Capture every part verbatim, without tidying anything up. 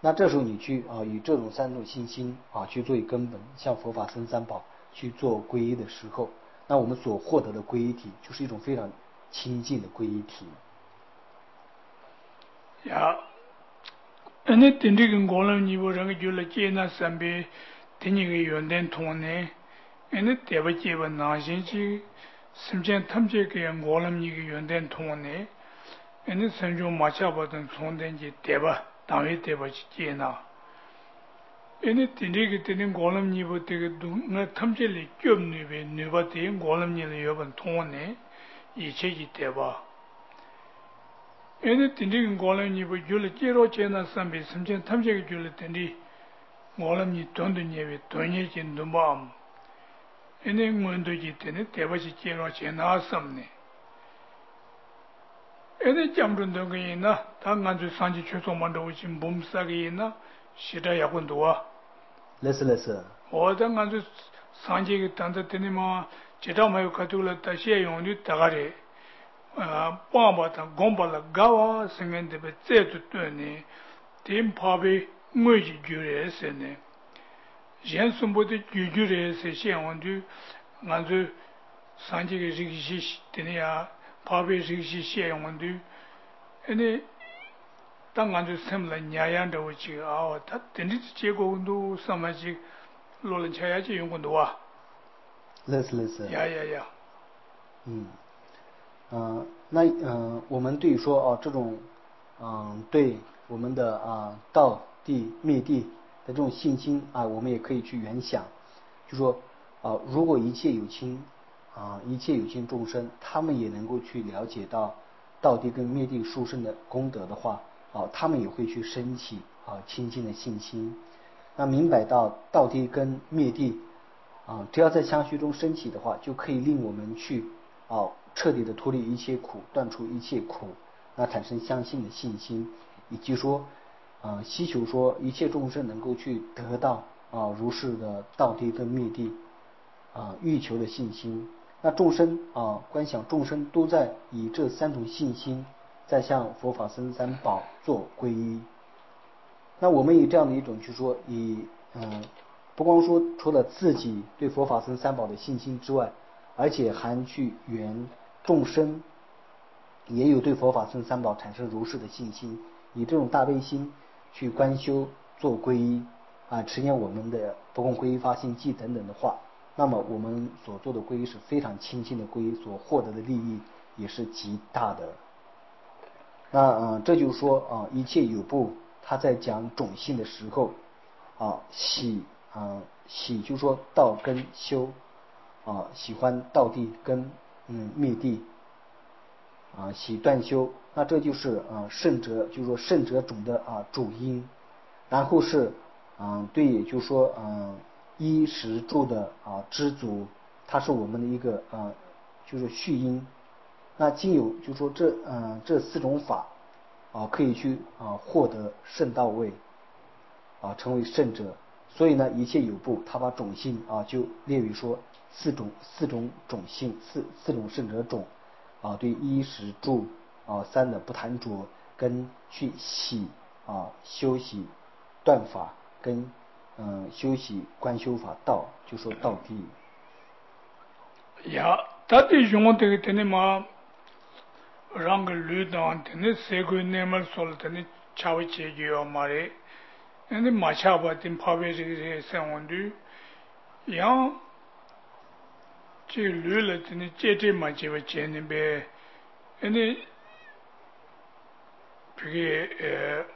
那这时候你去啊以这种三种信心啊去做根本，向佛法僧三宝去做皈依的时候，那我们所获得的皈依体就是一种非常亲近的皈依体。 呀，那顶这个我们你不人个就来接那三边，顶一个原点通呢，那对不接不拿进去，甚至他们这个我们一个原点通呢，那甚至马下不等通点去对吧？当然对不去接那。那顶这个顶我们你不这个东，那他们这里就那边那边顶我们你的原本通呢，一切去对吧？那顶这个我们你不就了接着接那三边，甚至他们这个就了顶的，我们你短短年边短年进度嘛，那我们都去顶的对不起接着接那什么呢？那讲真的个人呢，他按照上去去做嘛，都是不啥个人呢，现在也很多啊。 类似类似。 我在按照上去个当着顶的嘛，接着没有看到了，他先用的大概的。啊，爸爸他公爸了，搞啊，生个这边再做多呢，天怕被我去救人些呢，现什么的救救人些，现我就按照上这个这个些的呀，怕被这个些现我就，那当按照什么来那样的我去啊，他等的结果都上面去，老人家也去用过多啊， 类似类似。 呀呀呀， 嗯。嗯、呃，那嗯、呃，我们对于说哦、啊、这种，嗯、呃，对我们的啊道地灭地的这种信心啊，我们也可以去原想，就说啊，如果一切有情啊，一切有情众生，他们也能够去了解到道地跟灭地殊胜的功德的话，啊，他们也会去升起啊清净的信心。那明白到道地跟灭地啊，只要在相续中升起的话，就可以令我们去啊彻底的脱离一切苦，断除一切苦，那产生相信的信心，以及说啊希求说一切众生能够去得到啊如是的道地跟灭地啊欲求的信心。那众生啊观想众生都在以这三种信心在向佛法僧三宝做皈依。那我们以这样的一种去说，以嗯，不光说除了自己对佛法僧三宝的信心之外，而且还去圆众生也有对佛法僧三宝产生如是的信心，以这种大悲心去观修做皈依啊，持念我们的不共皈依发心记等等的话，那么我们所做的皈依是非常清净的皈依，所获得的利益也是极大的。那嗯，这就是说啊，一切有部他在讲种性的时候啊，喜啊喜就是说道跟修啊，喜欢道地跟嗯灭地啊，喜断修，那这就是啊圣者，就是说圣者种的啊主因，然后是嗯对，就是说嗯衣食住的啊知足，它是我们的一个啊就是续因。那经有就是说这嗯这四种法啊可以去啊获得圣道位啊成为圣者，所以呢一切有部他把种性啊就列为说四种四种种性四四种圣者种啊对衣食住啊三的不贪着跟去洗啊修习断法跟嗯修习观修法道就说道地。 呀，他的用这个的呢嘛。让个绿党的那社会那么说了，的那恰为解决啊嘛嘞，那你马恰吧，等旁边这个这生活的，样这绿了的那接着嘛就会见那边，那你这个呃，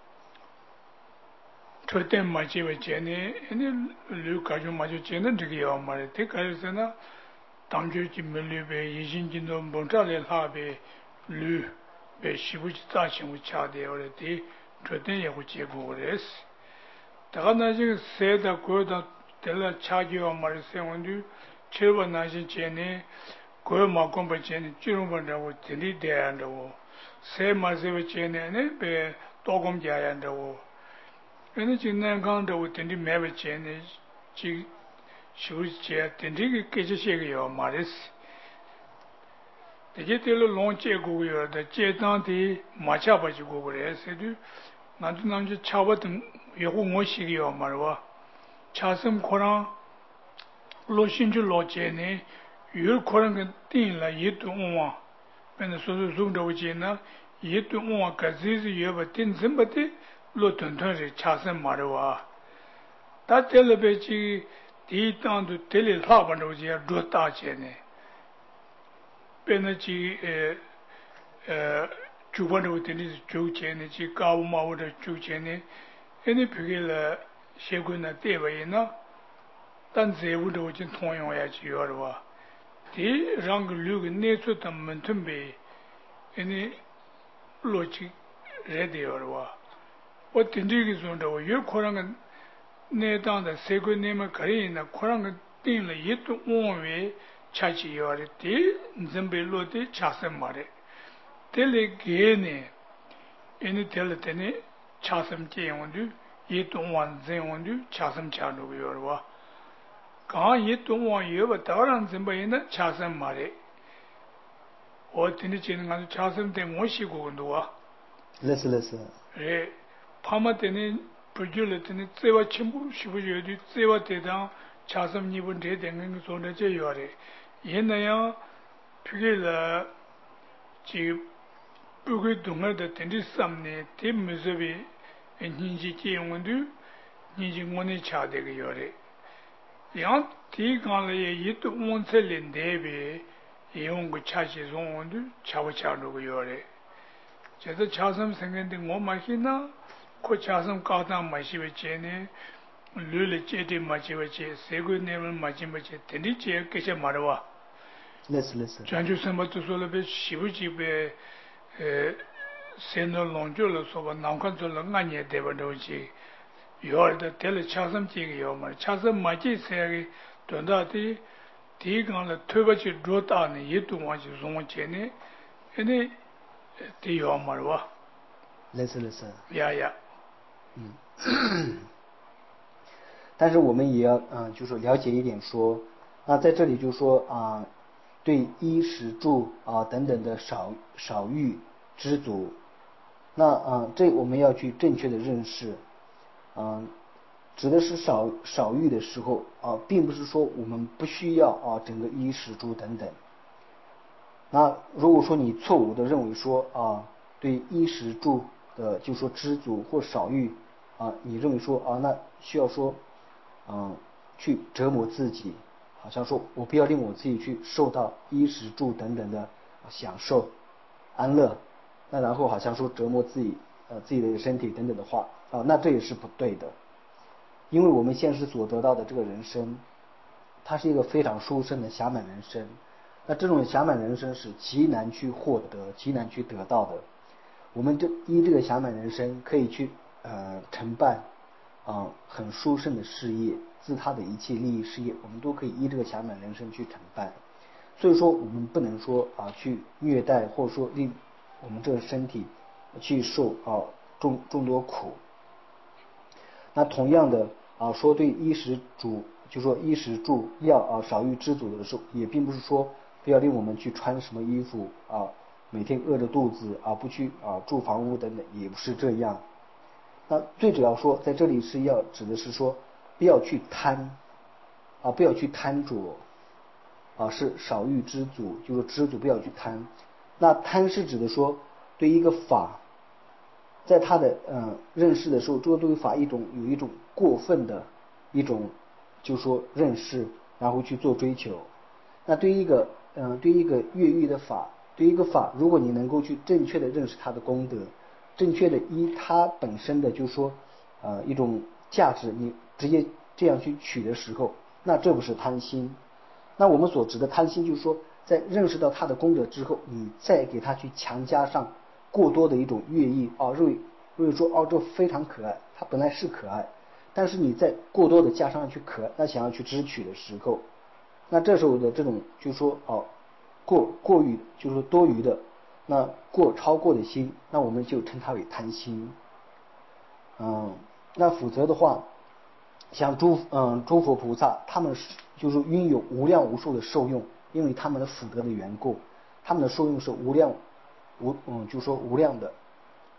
特定嘛就会见呢，那绿感觉嘛就见到这个样嘛嘞，这个是呢，当局就没绿呗，已经进到蒙扎来那边绿。被西部去扎行为掐的，我的的决定也会结果的是。大家那些谁的国的得了掐就要嘛的新闻的，七万那些钱呢，国嘛公布钱呢，金融部的我天天点的我，谁嘛谁个钱呢？那被多公家样的我，那今年讲的我天天买个钱呢，就休息钱天天个给这些个要嘛的是。这些对了龙接过个的，接当的马家把就过过来，是的， 나도 남자 차거든 요거 뭐시기요 말와 차섬 코랑 로신주 로제네 율 코랑 그 띵라 예도 온와 근데 소소 좀도 오지나 예도 온와 가지지 여바 띵 즘바티 로턴턴이 차섬 말와 다 텔레베지 디 땅도 텔레 하반도지야 로따제네 베너지 에 주번도 되니 주제네 지 가우마오的주제네 애니 비게라 셰군나 때바이나 단 제부도 진 통용해야지 요르와 디 랑그 류그 네츠다 문tum베 애니 로직 레디요르와 어딘지기 존도 요 코랑은 내당의 세군님의 거리나 코랑은 띵了예도 온외 차지요르 디 점벨로데 차선 말에 텔레게네 애니 텔레테네 차섬 제용도 예동완 제용도 차섬 차노요르와 가 예동완 여바 다란 점바이나 차섬 말에 어디니 지는 간 차섬 때 모시고도와 레스 레스 에 파마테네 프로줄레테네 제와 침부 시부여디 제와 대당 차섬 니분 대댕은 소네 제요레 옛나야 피게라 지 부그 동아데 텐디 삼네 티 무즈비 엔진지 지용은도 니징원에 차대게 요래 양 티간레 예도 온셀린데베 예용고 차시송원도 차고차로고 요래 제가 차섬 생긴데 뭐 마시나 코 차섬 가다 마시베 제네 르르 제데 마시베 제 세고네를 마시베 제 텐디 제 계셔 말와 레스 레스 전주 선바도 솔베 시부지베 에 세너 롱줄로 소바 남칸줄로 나니에 되버도지 요르데 텔 차섬지기 요말 차섬 마치 세기 돈다디 디간을 tö버지 로다니 예동와지 송원체네 에네 디요말와 레스 레스 야야 嗯但是我们也要嗯、呃、就是了解一点说那在这里就说啊、呃、对衣食住啊、呃、等等的少少欲知足那啊、呃、这我们要去正确的认识嗯、呃指的是少少欲的时候啊、呃、并不是说我们不需要啊整个衣食住等等那如果说你错误的认为说啊对衣食住的就说知足或少欲啊你认为说啊那需要说嗯去折磨自己好像说我不要令我自己去受到衣食住等等的享受安乐那然后好像说折磨自己呃自己的身体等等的话啊那这也是不对的因为我们现实所得到的这个人生它是一个非常殊胜的暇满人生那这种暇满人生是极难去获得极难去得到的我们这依这个暇满人生可以去呃承办啊、呃、很殊胜的事业自他的一切利益事业我们都可以依这个暇满人生去承办所以说我们不能说啊去虐待或者说令我们这个身体去受啊众众多苦那同样的啊说对衣食住就说衣食住要啊少欲知足的时候也并不是说不要令我们去穿什么衣服啊每天饿着肚子啊不去啊住房屋等等也不是这样那最主要说在这里是要指的是说不要去贪啊不要去贪着啊是少欲知足就是知足不要去贪那贪是指的说对一个法在他的嗯认识的时候这个对法一种有一种过分的一种就是说认识然后去做追求那对于一个嗯对于一个越狱的法对于一个法如果你能够去正确的认识它的功德正确的依它本身的就是说呃一种价值你直接这样去取的时候那这不是贪心那我们所指的贪心就是说在认识到它的功德之后你再给它去强加上过多的一种乐意啊认为认为说哦这非常可爱它本来是可爱但是你再过多的加上去可爱那想要去支取的时候那这时候的这种就是说哦过过于就是说多余的那过超过的心那我们就称它为贪心嗯那否则的话像诸嗯诸佛菩萨他们就是拥有无量无数的受用因为他们的福德的缘故他们的受用是无量无嗯就说无量的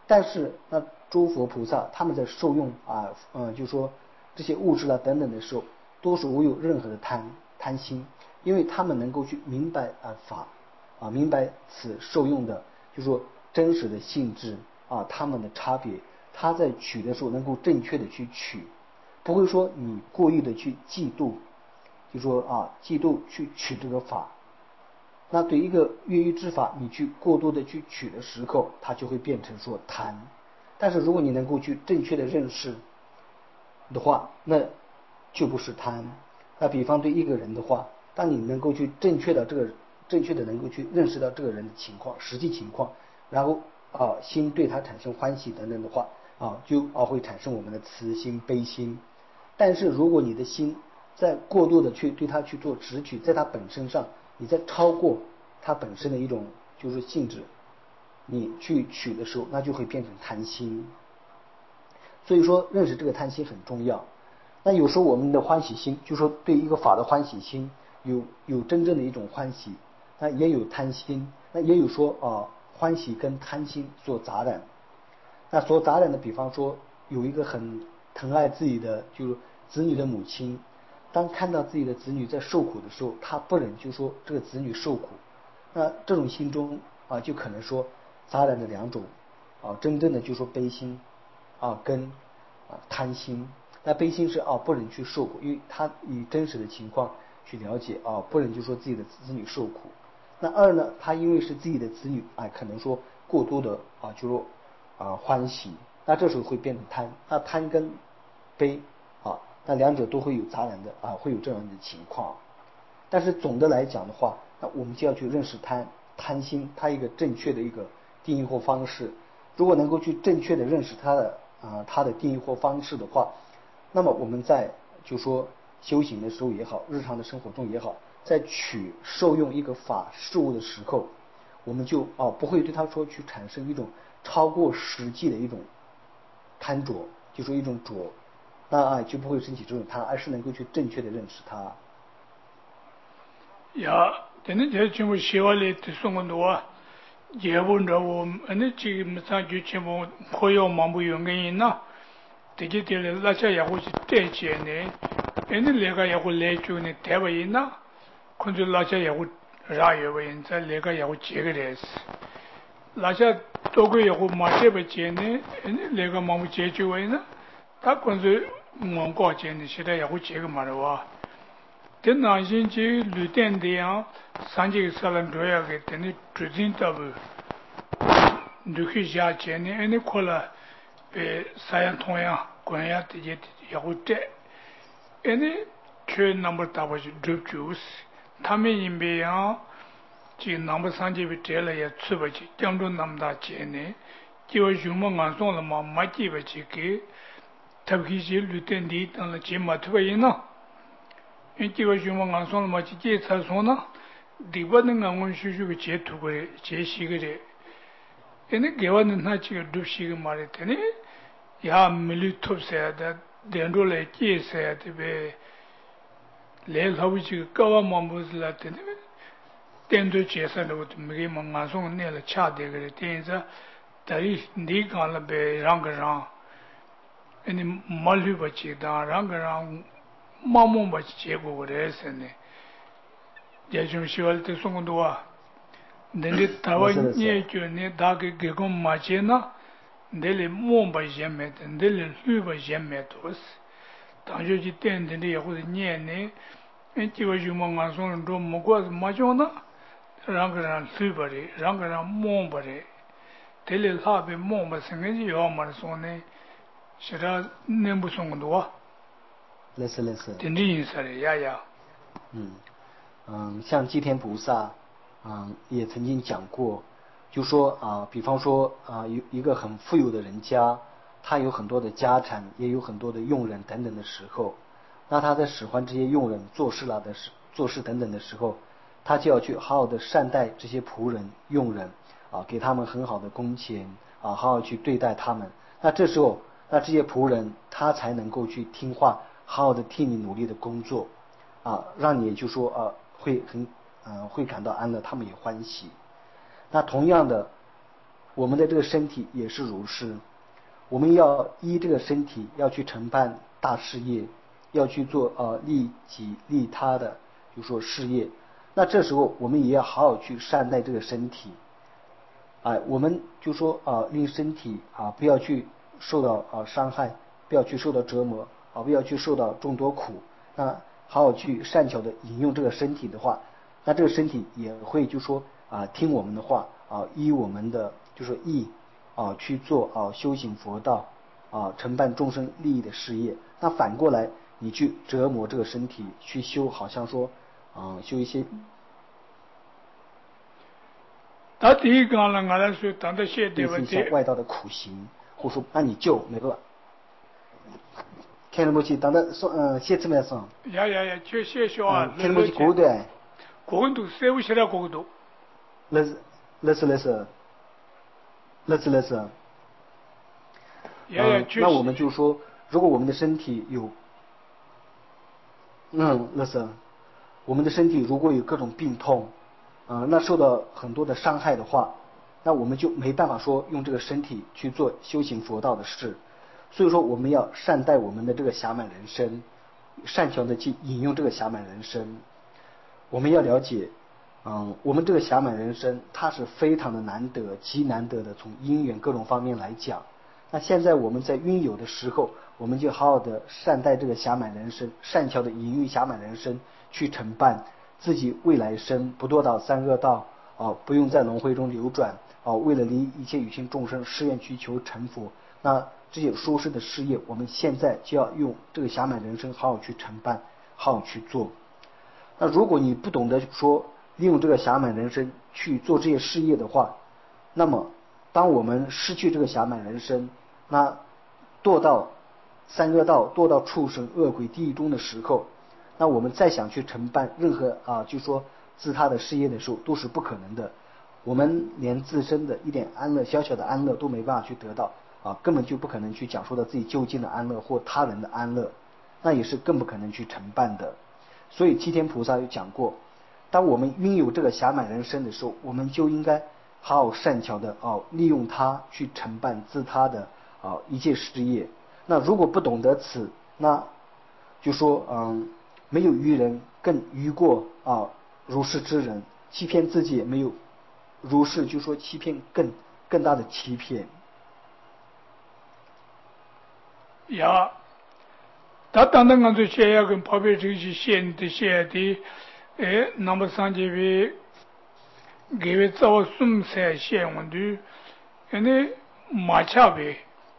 但是那诸佛菩萨他们在受用啊，嗯，就说这些物质啦等等的时候，都是无有任何的贪贪心，因为他们能够去明白啊法啊，明白此受用的，就说真实的性质啊，他们的差别，他在取的时候能够正确的去取，不会说你过意的去嫉妒，就说啊嫉妒去取这个法。那对一个越狱之法，你去过多的去取的时候，它就会变成说贪。但是如果你能够去正确的认识的话，那就不是贪。那比方对一个人的话，当你能够去正确的这个正确的能够去认识到这个人的情况、实际情况，然后啊心对他产生欢喜等等的话啊，就啊会产生我们的慈心、悲心。但是如果你的心在过度的去对他去做执取，在他本身上，你在超过他本身的一种就是性质，你去取的时候，那就会变成贪心。所以说认识这个贪心很重要。那有时候我们的欢喜心，就说对一个法的欢喜心，有有真正的一种欢喜，那也有贪心，那也有说啊欢喜跟贪心所杂染。那所杂染的，比方说有一个很疼爱自己的就是子女的母亲，当看到自己的子女在受苦的时候，他不忍就说这个子女受苦，那这种心中啊就可能说杂染的两种啊，真正的就说悲心啊跟啊贪心。那悲心是啊不忍去受苦，因为他以真实的情况去了解啊，不忍就说自己的子女受苦。那二呢，他因为是自己的子女啊，可能说过多的啊就说啊欢喜，那这时候会变成贪。那贪跟悲啊，那两者都会有杂染的啊，会有这样的情况。但是总的来讲的话，那我们就要去认识贪贪心，它一个正确的一个定义或方式。如果能够去正确的认识它的啊它的定义或方式的话，那么我们在就说修行的时候也好，日常的生活中也好，在取受用一个法事物的时候，我们就啊不会对它说去产生一种超过实际的一种贪着，就说一种着，那啊就不会升起这种贪，而是能够去正确的认识它。 야, 되는 제 친구 시월에 뜻송은 도와 예본다고 아니 지금 무슨 주체모 고요 만부 연경이 있나? 되게 될 라차 야고지 때지네. 애는 내가 야고 내주네 대바 있나? 근데 라차 야고 라여바 인자 내가 야고 제거랬어. 라차 또그 야고 마셔바 제네. 애는 내가 마무 제주와 있나? 다 근데 뭔가 제네 시다 야고 제거 말아와. ten najin chi luten de yang sanji salan doya ge teni trudin tabu dukhi ja cheni eni kola pe sayan thoya koya te je yagute eni chue number tabu ji drup juice tame yimbe yang chi number sanji bi tela ya tsuba chi jamdo namda cheni jiwa yuma ngansong la ma ma ji ba chi ke tabki ji luten di tang la chi ma tuba yina 인기가 주면 안 손을 맞지 제차 손나 디바는 강원 수수가 제 두고래 제 시그래 얘네 개와는 나치가 둡시가 말했더니 야 밀리톱세야다 덴돌에 끼세야 되베 레일 하부지 까와만 무슬라더니 덴도 제사로 미게 망가송 내를 차대 그래 덴자 다리 니가라 베 랑가랑 아니 말리버치다 랑가랑 마몸 같이 제고 그랬었네. 예좀 시월 때 송도와 내리 타원이 주네 다게 개고 마제나 내리 몸바 예메데 내리 휘바 예메도스 당조지 때인데 여기 녀네 엔지가 주만 가서는 좀 먹고 마죠나 랑가랑 휘바리 랑가랑 몸바리 내리 하베 몸바 생기지 요만 손에 시라 nem부 송도와 类似类似。 嗯嗯，像吉田菩萨，嗯，也曾经讲过，就说啊，比方说啊，有一个很富有的人家，他有很多的家产，也有很多的佣人等等的时候，那他在使唤这些佣人做事了的时做事等等的时候，他就要去好好的善待这些仆人佣人啊，给他们很好的工钱啊，好好去对待他们。那这时候，那这些仆人他才能够去听话。好好的替你努力的工作，啊，让你就说啊会很嗯、呃、会感到安乐，他们也欢喜。那同样的我们的这个身体也是如是。我们要依这个身体要去承办大事业，要去做呃利己利他的，就说事业。那这时候我们也要好好去善待这个身体，啊、我们就说啊、令身体啊不要去受到啊伤害，不要去受到折磨啊，不要去受到众多苦。那好好去善巧的引用这个身体的话，那这个身体也会就说啊听我们的话啊，依我们的就说意啊去做啊修行佛道啊，承办众生利益的事业。那反过来你去折磨这个身体，去修好像说啊修一些。 他第一讲了，我来说，当他写的类似像外道的苦行，或者说那你就没办法。看得不起，当的说嗯，写字面上。 呀呀呀，就写小啊， 看得不起过的。 过度，谁会写到过度？ 那是那是那是那是那是。 呀呀， 那我们就说，如果我们的身体有，嗯，那是我们的身体如果有各种病痛，啊、那受到很多的伤害的话，那我们就没办法说用这个身体去做修行佛道的事。所以说我们要善待我们的这个暇满人身，善巧的去引用这个暇满人身。我们要了解，嗯，我们这个暇满人身它是非常的难得，极难得的，从因缘各种方面来讲。那现在我们在拥有的时候，我们就好好的善待这个暇满人身，善巧的引用暇满人身去承办自己未来生不堕到三恶道啊，不用在轮回中流转啊，为了离一切有情众生誓愿去求成佛。那这些殊胜的事业，我们现在就要用这个暇满人身好好去承办，好好去做。那如果你不懂得说利用这个暇满人身去做这些事业的话，那么当我们失去这个暇满人身，那堕到三恶道、堕到畜生、恶鬼、地狱中的时候，那我们再想去承办任何啊，就说自他的事业的时候，都是不可能的。我们连自身的一点安乐、小小的安乐都没办法去得到啊，根本就不可能去讲述到自己究竟的安乐或他人的安乐，那也是更不可能去承办的。所以七天菩萨有讲过，当我们拥有这个暇满人身的时候，我们就应该好好善巧的哦，利用它去承办自他的啊一切事业。那如果不懂得此，那就说嗯，没有愚人更愚过啊如是之人，欺骗自己也没有如是，就说欺骗更更大的欺骗。 呀。다 단단 간도 쉐야 그 법에 즉시 시엔데 시에디 에 넘버 삼십이 게베 자와 숨세 시엔원두 에네 마차베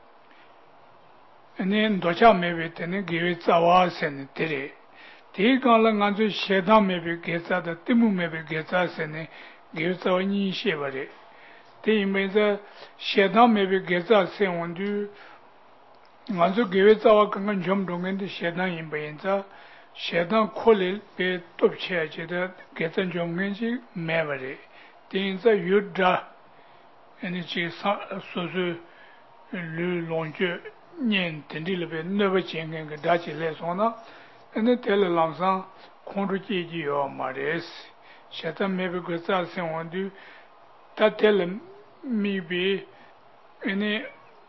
에네 도차메베 테네 게베 자와 세네 테레 디간라 간도 쉐다메베 게자다 티무메베 게자세네 게베 자와니 시에바레 디메자 쉐다메베 게자세원두 nganzo gewe tsawa kangan jom dongen de shedan yinba yinza shedan khole pe top che che de getsan jom ngen ji mevare de yinza yudra ene chi sa so so lu longje nyen tendi le be ne ba chengen ga da chi le sona ene tel langsan khondu ji ji yo mares shedan mebe getsa sen wandu ta tel mi be ene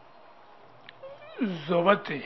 zobate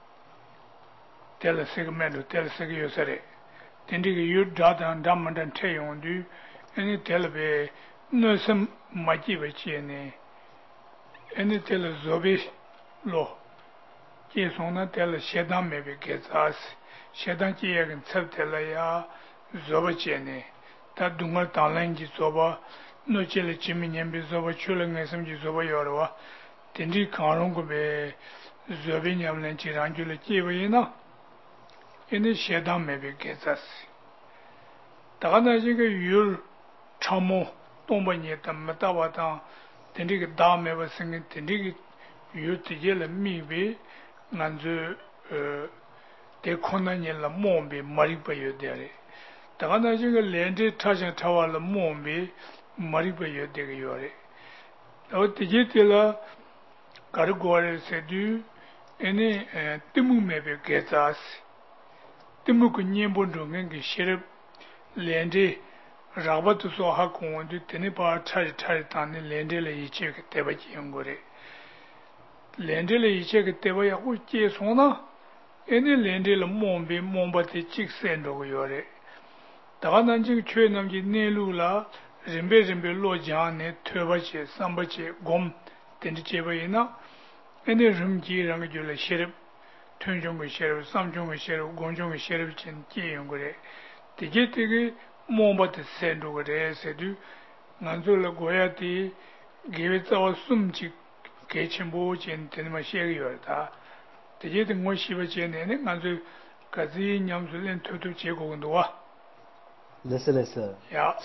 tel segmento tel segio sare tendi ge yud data damandan teyon du ene tel be no sem maji be chene ene tel zobe lo ke sona tel shedan me be ke zas shedan ji yegen tsab tel ya zoba chene ta dunga talang ji zoba no chele chimi nyembe zoba chule ngesem ji zoba yorwa tendi karong ko be zobe nyamlen chi ranjule chiwe na ene shedan mebe gezasi dagana jiga yul chamo tomba nye tam matawa tang tendi ki da meba singi tendi ki yul tije la mibe nganzu de kona nye la mombe marikpa yu dere dagana jiga lende tashan tawa la mombe marikpa yu dega yore dawa tije tila karigware sedu ene timu mebe gezasi timu ku nyembo ndongen ki shirib lende Rabatu so hakon du tenipa chari chari tani lendele iche ke teba jingore. Lendele iche ke teba ya uche sona, ene lendele mombe momba te chik sendo yore. Daga nanjing chwe namji nelu la, rimbe rimbe lo jane, teba che, samba che, gom, tendi cheba ina, ene rimji rangi jule sherib, tunjunga sherib, samjunga sherib, gonjunga sherib chen je yungore. Tege tege, momba te sendo gore sedu nganzo la goya ti gewe tsawa sum chi ke chenpo chen tenima shegi yor ta teje te ngo shiba chen ne nganzo kazi nyamsu len tutu che gogondo wa 类似类似呀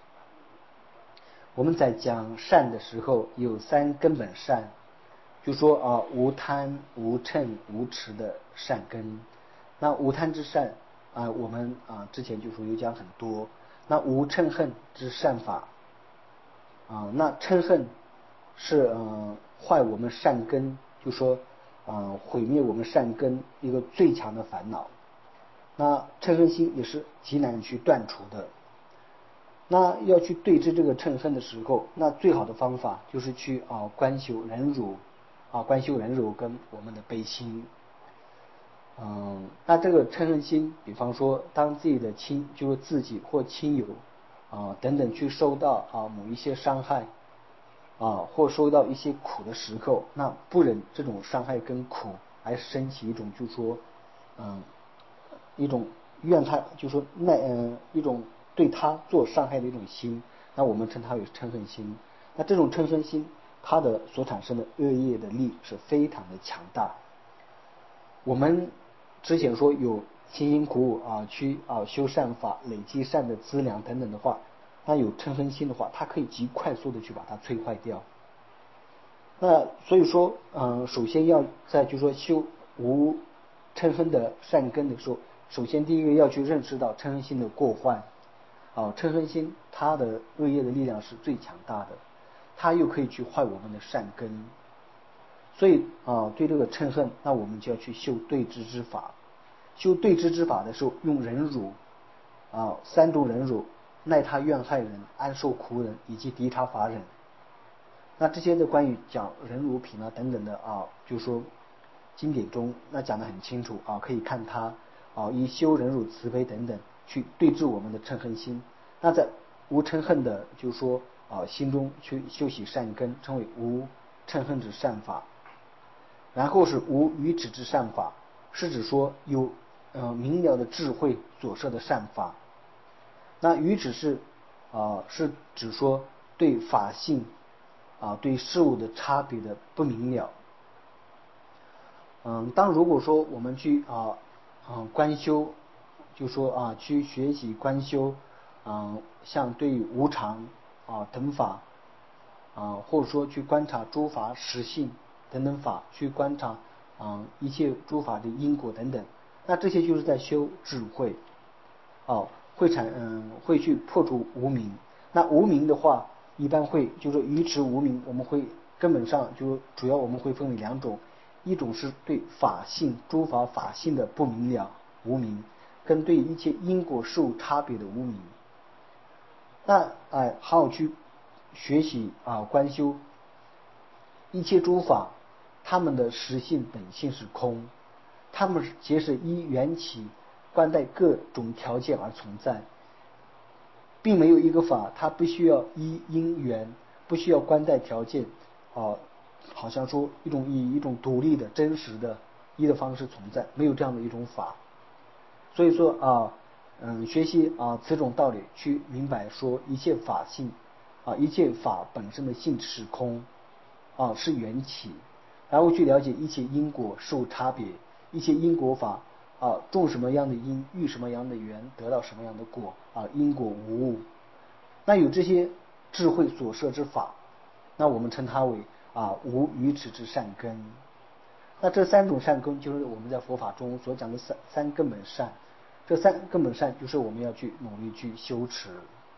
我们在讲善的时候有三根本善，就说啊无贪无嗔无痴的善根。那无贪之善啊，我们啊之前就说有讲很多。那无嗔恨之善法啊，那嗔恨是呃坏我们善根，就说呃毁灭我们善根一个最强的烦恼。那嗔恨心也是极难去断除的。那要去对治这个嗔恨的时候，那最好的方法就是去啊观修忍辱啊观修忍辱跟我们的悲心。嗯，那这个嗔恨心，比方说，当自己的亲，就是自己或亲友啊等等去受到啊某一些伤害啊，或受到一些苦的时候，那不忍这种伤害跟苦，而升起一种就说嗯一种怨他，就说那嗯、呃、一种对他做伤害的一种心，那我们称它为嗔恨心。那这种嗔恨心，它的所产生的恶业的力是非常的强大。我们之前说有辛辛苦苦啊去啊修善法，累积善的资粮等等的话，那有嗔恨心的话，它可以极快速的去把它摧坏掉。那所以说，嗯、呃，首先要在就说修无嗔恨的善根的时候，首先第一个要去认识到嗔恨心的过患。啊，嗔恨心它的恶业的力量是最强大的，它又可以去坏我们的善根。所以啊，对这个嗔恨，那我们就要去修对治之法。修对治之法的时候，用忍辱啊，三种忍辱：耐他怨害人、安受苦忍以及敌他法忍。那这些的关于讲忍辱品啊等等的啊，就说经典中那讲得很清楚啊，可以看它啊，以修忍辱慈悲等等去对治我们的嗔恨心。那在无嗔恨的，就是说啊心中去修习善根，称为无嗔恨之善法。然后是无愚痴之善法，是指说有呃明了的智慧所设的善法。那愚痴是啊、呃、是指说对法性啊、呃、对事物的差别的不明了。嗯，当如果说我们去啊嗯、呃、观修，就说啊去学习观修，嗯、呃、像对于无常啊等法啊，或者说去观察诸法实性等等法，去观察啊一切诸法的因果等等，那这些就是在修智慧，哦，会产嗯会去破除无明。那无明的话，一般会就是愚痴无明，我们会根本上就主要我们会分为两种，一种是对法性诸法法性的不明了无明，跟对一切因果事物差别的无明。那哎，还有去学习啊观修一切诸法，它们的实性本性是空，它们皆是依缘起观待各种条件而存在，并没有一个法它不需要依因缘，不需要观待条件啊，好像说一种以一种独立的真实的一的方式存在，没有这样的一种法。所以说啊嗯学习啊此种道理，去明白说一切法性啊一切法本身的性质是空啊是缘起，然后去了解一切因果受差别，一切因果法啊种什么样的因遇什么样的缘得到什么样的果啊因果无误。那有这些智慧所设之法，那我们称它为啊无愚痴之善根。那这三种善根就是我们在佛法中所讲的三三根本善，这三根本善就是我们要去努力去修持。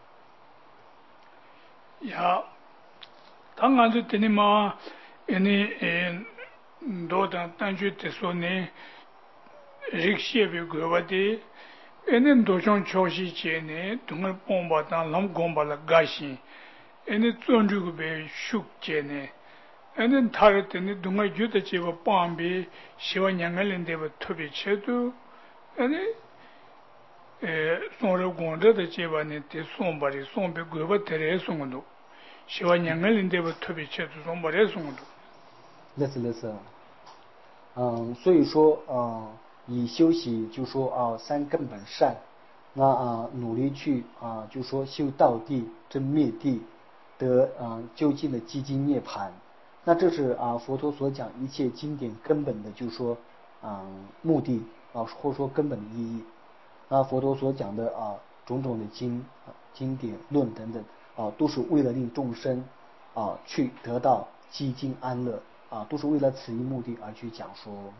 呀，当然是等你嘛，你呃，多当当初的说呢，日些别个话的， 에는 도청 초시 제네 동을 뽕바다 람공발라 가시 에는 존주고 배 슉제네 에는 다를 때는 동을 주다 제바 뽕비 시원양을인데버 토비체도 에는 에 손으로 공자의 제바네 때 손발이 손배 그거 테레 손도 시원양을인데버 토비체도 손발에 손도 类似类似，嗯，所以说，嗯，以修习就说啊三根本善，那啊努力去啊就说修道地真灭地，得啊究竟的寂静涅槃，那这是啊佛陀所讲一切经典根本的，就是说啊目的啊或者说根本的意义。那佛陀所讲的啊种种的经经典论等等啊，都是为了令众生啊去得到寂静安乐。啊，都是为了此一目的而去讲说。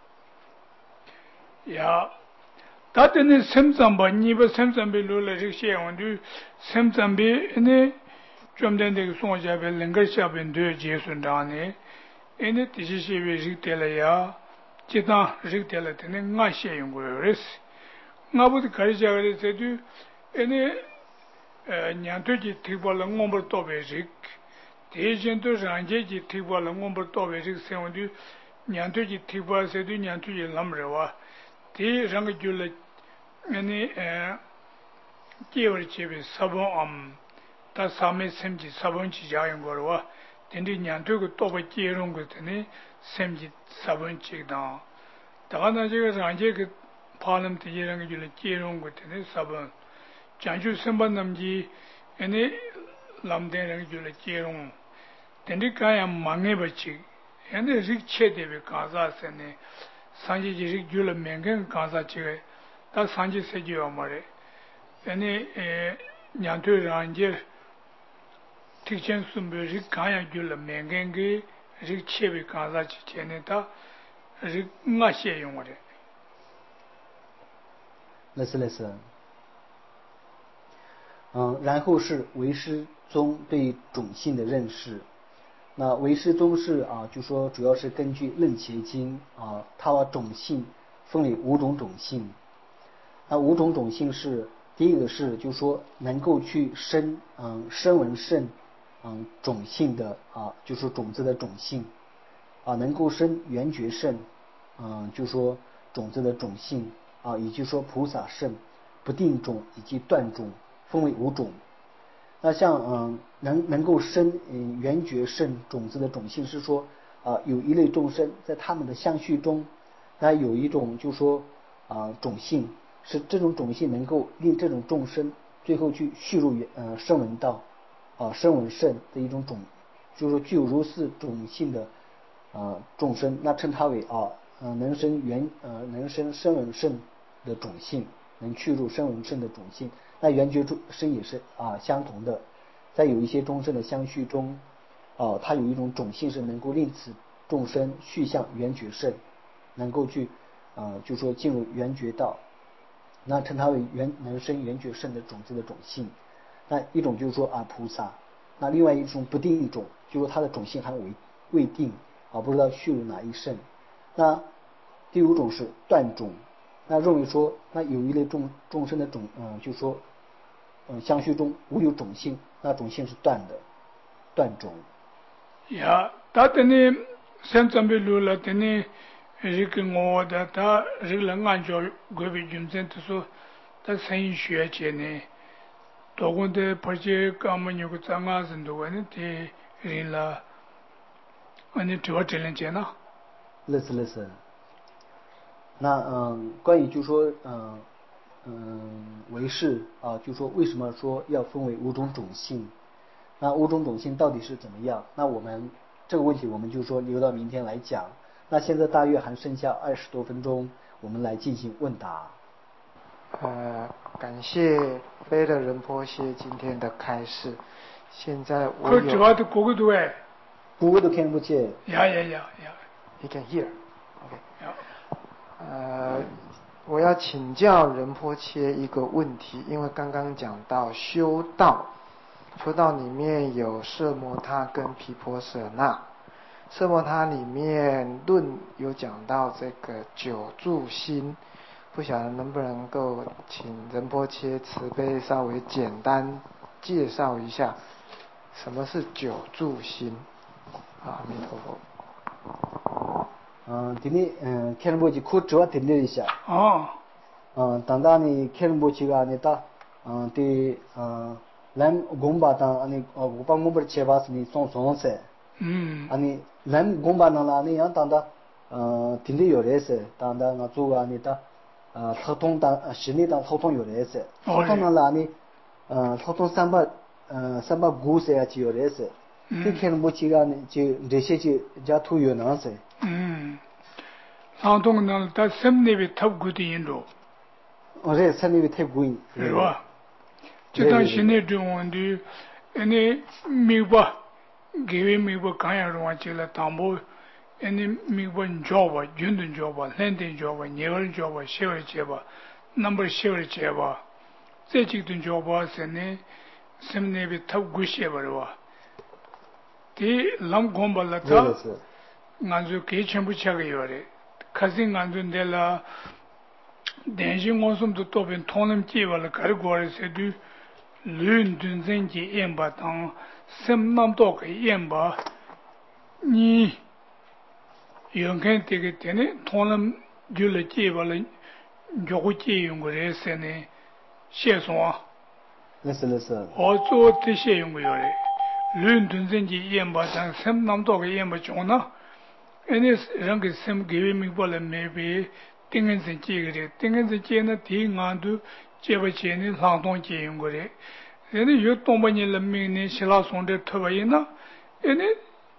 呀，他的那三藏吧，你把三藏被录了这些，我就三藏被那专门那个送下边两个下边都要结算账呢，那这些些被认得了呀，这当认得了，他那俺些用过的是，俺不是开始讲的这就，那呃，年头就提拨了我们多被认。대신 또 ranjeji tikwa la ngombar tobe rik sewa du nyantu ji tikwa se du nyantu ji lamrawa di ranga jula ngani kiewar chebe sabon am ta same semji sabon chi jayan gorwa tendi nyantu ku toba kierong ku tani semji sabon chi dang daga na jiga ranje ku palam tiji ranga jula kierong ku tani sabon janju semba namji ngani lamden ranga jula kierong tenri kaya mange bachi yande rik che dewe kansa sene sanji ji rik jula mengen kansa chiga ta sanji se jiwa mare yane nyantu ranjir tikchen sumbe rik kaya jula mengen ge rik chewe kansa chi chene ta rik nga she yung mare 类似类似，嗯，然后是唯识宗对种性的认识。那唯识宗是啊，就说主要是根据楞伽经啊，它把种性分为五种种性。那五种种性是第一个是，就说能够去生嗯声闻圣嗯种性的啊，就说种子的种性啊，能够生缘觉圣嗯，就说种子的种性啊，以及说菩萨圣不定种以及断种，分为五种。那像嗯能能够生嗯缘觉圣种子的种性是说啊有一类众生在他们的相续中，那有一种就说啊种性是这种种性能够令这种众生最后去续入呃声闻道啊声闻圣的一种种，就是说具有如是种性的啊众生，那称它为啊呃能生缘呃能生声闻圣的种性，能去入声闻圣的种性。那缘觉生也是啊相同的，在有一些众生的相续中，啊，它有一种种性是能够令此众生续向缘觉圣，能够去啊，就说进入缘觉道，那称它为缘能生缘觉圣的种子的种性。那一种就是说啊菩萨，那另外一种不定一种，就是说它的种性还未未定啊，不知道续入哪一圣。那第五种是断种。那认为说，那有一类众众生的种，嗯、呃，就说，嗯，相续中无有种性，那种性是断的，断种。 呀，他等你三藏被录了，等你这个我的他这个按照国别军政他说，他生意学界呢，多过的而且干嘛有个张阿生的话呢，的人了，我呢主要这两件呢。 类似类似。那嗯，关于就说嗯嗯唯识啊，就说为什么说要分为五种种性？那五种种性到底是怎么样？那我们这个问题我们就说留到明天来讲。那现在大约还剩下二十多分钟，我们来进行问答。 呃，感谢飞的仁波切今天的开示。现在我有。 这话都个个都哎。 个个都看不见。 呀呀呀呀。 You can hear. OK. 呃，我要请教仁波切一个问题，因为刚刚讲到修道，修道里面有摄摩他跟毗婆舍那。摄摩他里面论有讲到这个九住心， 不晓得能不能够请仁波切慈悲稍微简单介绍一下什么是九住心。阿弥陀佛。 嗯，这里嗯，开仁波切可主要提了一下。 哦。 嗯，当当呢，开仁波切个呢，他嗯，对嗯，咱公巴当呢，哦，我把我们切巴是呢，送送噻。 嗯。 아니 남 공부하는 양 당다 어 딘데 요래서 당다 나 조가 아니다 어 소통다 신이다 소통 요래서 소통은 아니 어 소통 삼바 어 삼바 구세야지 요래서 그렇게는 뭐 지가는 지 레시지 자투 요나서 음 소통은 다 샘네비 탑구디인도 어제 샘네비 탑구인 그래와 지단 신의 중원디 아니 미바 gewe mibo kanya rwa chila tambo eni mibo njoba jundu njoba lende njoba nyegar njoba shevar cheba number shevar cheba sechik njoba sene semne bi tab gushe barwa ti lam gomba lata nganzu ke chenbu chaga yore kasi nganzu ndela denji ngonsum to tobin tonam cheba la kar gore se du lun dun zenji emba tang sem nam to ke emba ni yongken te ke tene tonam jule cheba la jogu che yongre se ne she so lesa lesa o zo te she yong yore lun dun zenji emba tang sem nam to ke emba chona ene rang ke sem gewe mi bole mebe tingen zen che ge tingen zen che na ti ngandu cheba che ne lang tong che yongre ene yu tongpa nye la ming ne shila sonde toba ina ene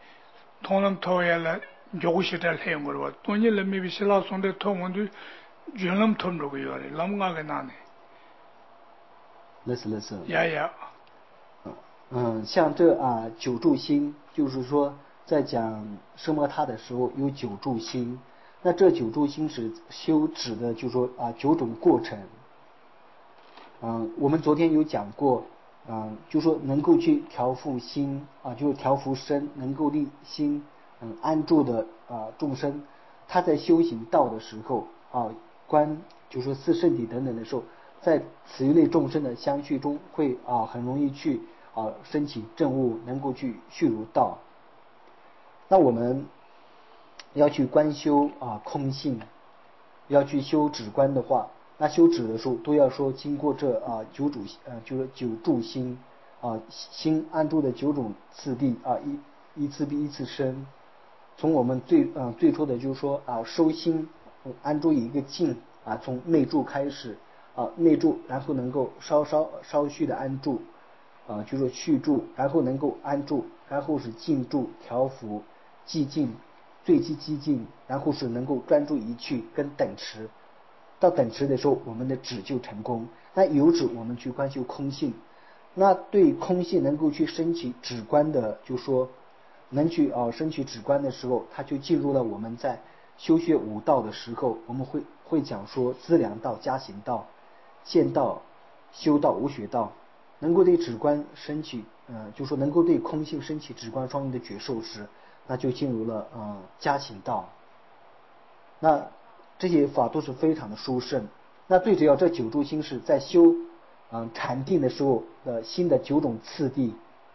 tongnam toba ya la jogu shita le yung korwa tongne la mibi shila sonde toba ndu junlam tom rogo yore lam nga ga nane 类似类似呀呀嗯，像这啊九住心，就是说在讲奢摩他的时候有九住心，那这九住心是修指的，就是说啊九种过程。嗯，我们昨天有讲过，嗯，就说能够去调伏心啊，就是调伏身，能够立心，嗯，安住的啊众生，他在修行道的时候啊，观就说四圣体等等的时候，在此一类众生的相续中，会啊很容易去啊升起正悟，能够去续如道。那我们要去观修啊空性，要去修止观的话。那修止的时候都要说经过这啊九主呃就是九住心啊心安住的九种次第啊一一次比一次深，从我们最呃最初的就是说啊收心安住一个静啊从内住开始啊内住，然后能够稍稍稍虚的安住啊就是续住，然后能够安住，然后是静住调伏寂静最极寂静，然后是能够专注一去跟等持。到等持的时候，我们的止就成功。那由止我们去观修空性，那对空性能够去升起止观的，就说能去啊、呃、升起止观的时候，它就进入了我们在修学五道的时候，我们会会讲说资粮道、加行道、见道、修道、无学道，能够对止观升起，呃，就说能够对空性升起止观双运的觉受时，那就进入了呃加行道。那这些法都是非常的殊胜。那最主要这九住心是在修嗯禅定的时候的心的九种次第。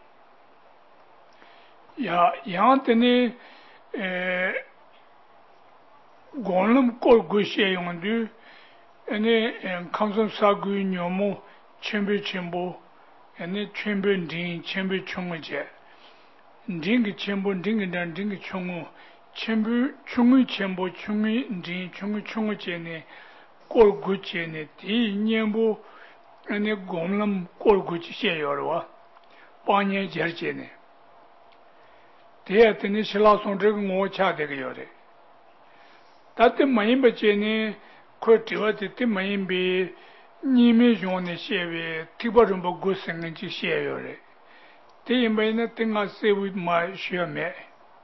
呀，样的呢，呃，光能过过些用的，呃呢，嗯，康松沙古牛木全部全部，呃呢全部定全部穷个些，定个全部定个单定个穷个。全部穷个全部穷个人穷个穷个钱呢，过过钱呢，第一年不，那那工人过过去些要了哇，半年钱钱呢，第二天呢是老送这个我家这个要的，但是没不钱呢，可这个的的没比你们用的些呗，提不中不过生个就些要的，第一没呢等下社会买需要买。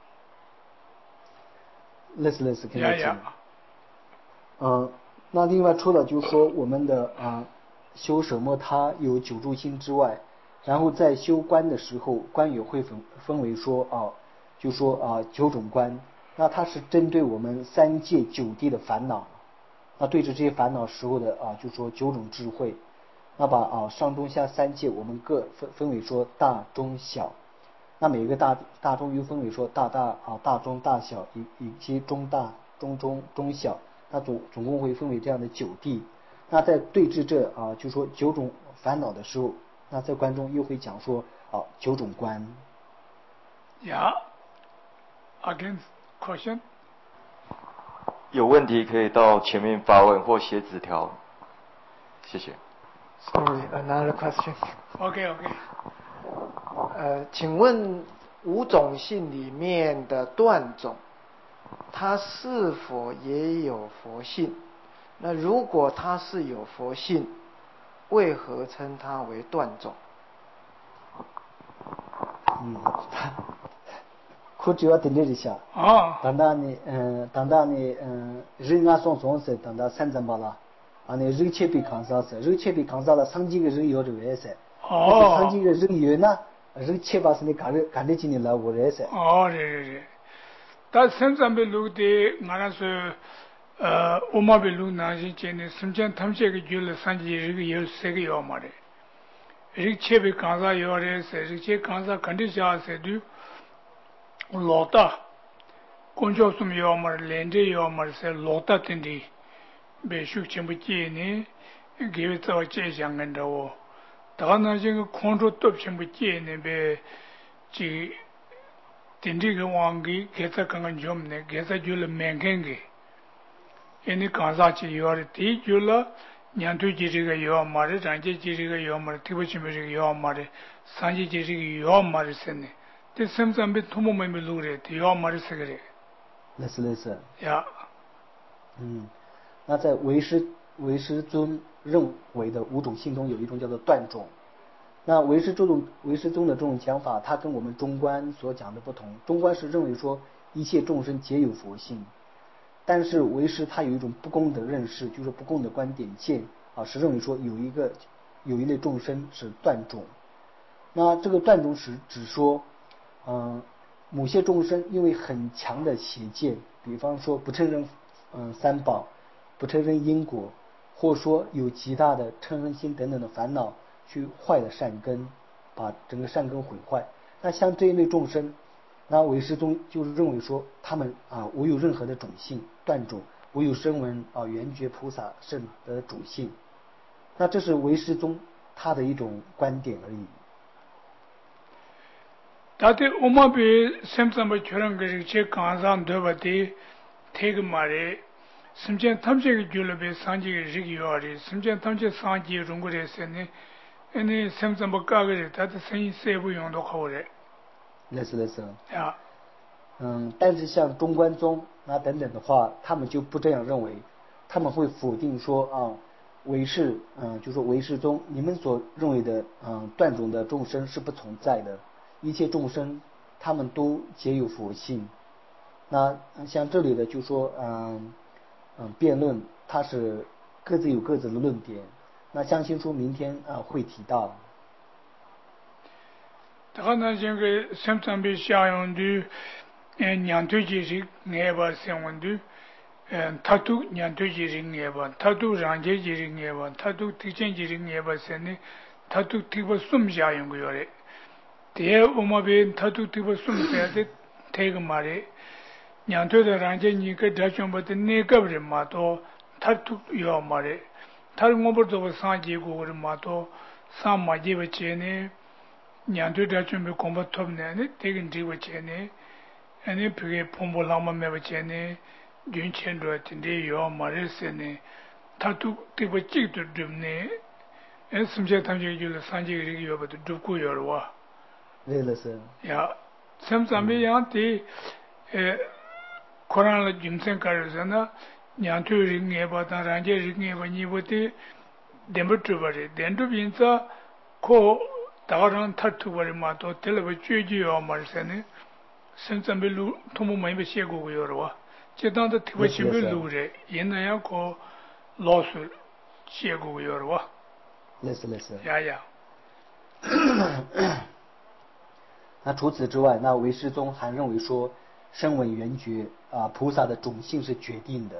类似类似肯定呀呀， 嗯，那另外除了就是说我们的啊修舍摩他有九住心之外，然后在修观的时候，观也会分分为说啊，就说啊九种观，那它是针对我们三界九地的烦恼， 那对治这些烦恼时候的啊，就说九种智慧。那把啊上中下三界我们各分分为说大中小，那每个大大中又分为说大大啊大中大小以以及中大中中中小，那总总共会分为这样的九地。那在对治这啊就说九种烦恼的时候，那在观中又会讲说啊九种观。 Yeah. Again, question. 有问题可以到前面发问或写纸条，谢谢。 Sorry, another question. OK OK. 呃，请问五种性里面的断种，它是否也有佛性？那如果它是有佛性，为何称它为断种？ 嗯，可主要的那一下。 啊。 当当呢，嗯，当当呢，嗯，人啊送送是当当三trăm巴拉。啊，那人切被扛上噻，人切被扛上了，上几个人要这个噻。哦。上几个人有呢，人切把是你干的干的今年来我噻。 哦，是是是。但三trăm被录的，俺那是呃，我们被录那些今年生前他们这个月了上几这个有三个月嘛的，人切被扛上要的噻，人切扛上肯定下噻的，老大，公交什么要嘛，连着要嘛噻，老大等的。被修全部接呢，给做接相跟着我，到那这个空中都全部接呢，被这等这个王给给他刚刚讲呢，给他就了蛮看个，因为刚上去要的，第一就了两腿接这个要嘛的，两节接这个要嘛的，第不前面这个要嘛的，三节接这个要嘛的是呢，这身上被土木没没路的，这要嘛的是个的。 那是那是。 呀。 嗯。那在唯识唯识宗认为的五种性中，有一种叫做断种。那唯识这种唯识宗的这种讲法，它跟我们中观所讲的不同。中观是认为说一切众生皆有佛性，但是唯识它有一种不共的认识，就是不共的观点见啊，是认为说有一个有一类众生是断种。那这个断种是指说，嗯，某些众生因为很强的邪见，比方说不承认嗯三宝。不承认因果，或说有极大的嗔恨心等等的烦恼，去坏了善根，把整个善根毁坏。那像这一类众生，那唯识宗就是认为说他们啊无有任何的种性，断种，无有声闻啊缘觉菩萨圣的种性。那这是唯识宗他的一种观点而已。 大体我们比什么么确认个这些刚上对吧的，这个嘛的。什么叫他们这个俱乐部上几个这个要的？什么叫他们这上几个中国的是呢？那什么怎么搞个的？他的生意谁不用都好的。 那是那是。 啊。 嗯，但是像中观宗啊等等的话，他们就不这样认为，他们会否定说啊，唯识，嗯，就说唯识宗你们所认为的嗯断种的众生是不存在的，一切众生他们都皆有佛性。那像这里的就说嗯。嗯，辩论它是各自有各自的论点，那相信说明天啊会提到。 他那这个生产被下用的，嗯，两腿节是挨吧生问的，嗯，他都两腿节是挨吧，他都上节节是挨吧，他都提前节是挨吧生的，他都提不送下用个要的，第二我们边他都提不送下的，这个嘛的。两腿的上节你个他全部的那个人嘛都，他都要嘛的，他我不知道上节过的嘛都，上嘛节不钱呢，两腿他全部公布托呢，那这个这个钱呢，那你别个碰不浪嘛没不钱呢，赚钱多真的要嘛的是呢，他都这个这个对呢，哎，什么叫他们就就是上节这个要不都都过要了哇？ 对了是。 呀，什么怎么样的，呃。코로나 중생 가르잖아 냥투리 녜바다 란제 녜바 니보티 뎀버트버리 덴도빈자 코 다가랑 타투버리 마도 텔레버 쥐쥐요 말세네 선점벨루 토모 많이 베시고 요러와 제단도 티버침벨루레 옛나야 코 로스 시고 요러와 레스 레스 야야 那除此之外，那唯识宗还认为说声闻缘觉啊菩萨的种性是决定的，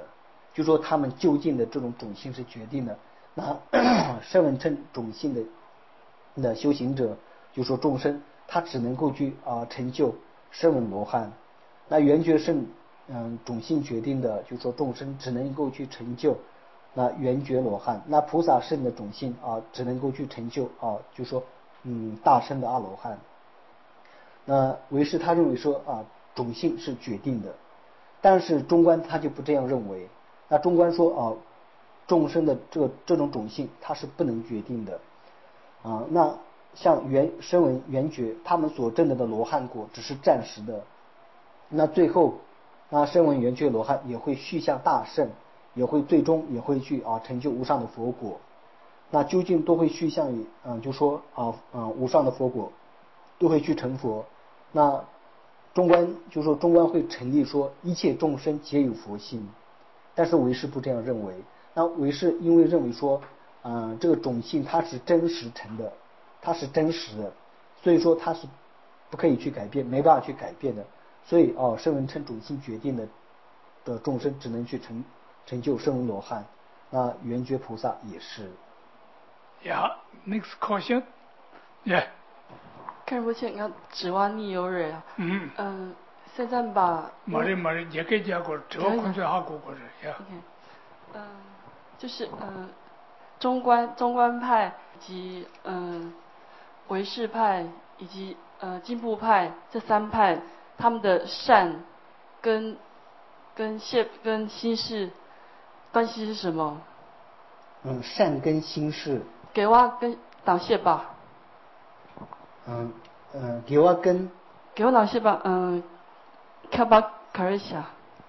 就说他们究竟的这种种性是决定的。那声闻乘种性的的修行者，就说众生他只能够去啊、呃、成就声闻罗汉。那缘觉乘嗯种性决定的，就说众生只能够去成就那缘觉罗汉。那菩萨乘的种性啊、呃、只能够去成就啊、呃、就说嗯大乘的阿罗汉。那唯识他认为说啊种性是决定的，但是中观他就不这样认为。那中观说啊众生的这个这种种性它是不能决定的啊。那像缘声闻缘觉他们所证得的罗汉果只是暂时的，那最后那声闻缘觉罗汉也会续向大圣，也会最终也会去啊成就无上的佛果。那究竟都会续向于嗯就说啊嗯无上的佛果，都会去成佛。那中观就说中观会成立说一切众生皆有佛性，但是唯识不这样认为。那唯识因为认为说嗯这个种性它是真实成的，它是真实的，所以说它是不可以去改变，没办法去改变的。所以哦声闻乘种性决定的的众生只能去成成就声闻罗汉。那缘觉菩萨也是。 Yeah, next question. Yeah. 看不见，要指望你有人啊。 嗯。 嗯，现在把。 말이 말이 얘기 자고 저 혼자 하고 그래. 야. OK. 嗯，就是嗯，中观中观派以及嗯唯识派以及呃进步派这三派，他们的善跟跟现跟心事关系是什么？ 嗯，善跟心事。 给我跟导谢吧。 嗯嗯，给我跟。 给我导谢吧，嗯，卡巴卡瑞夏。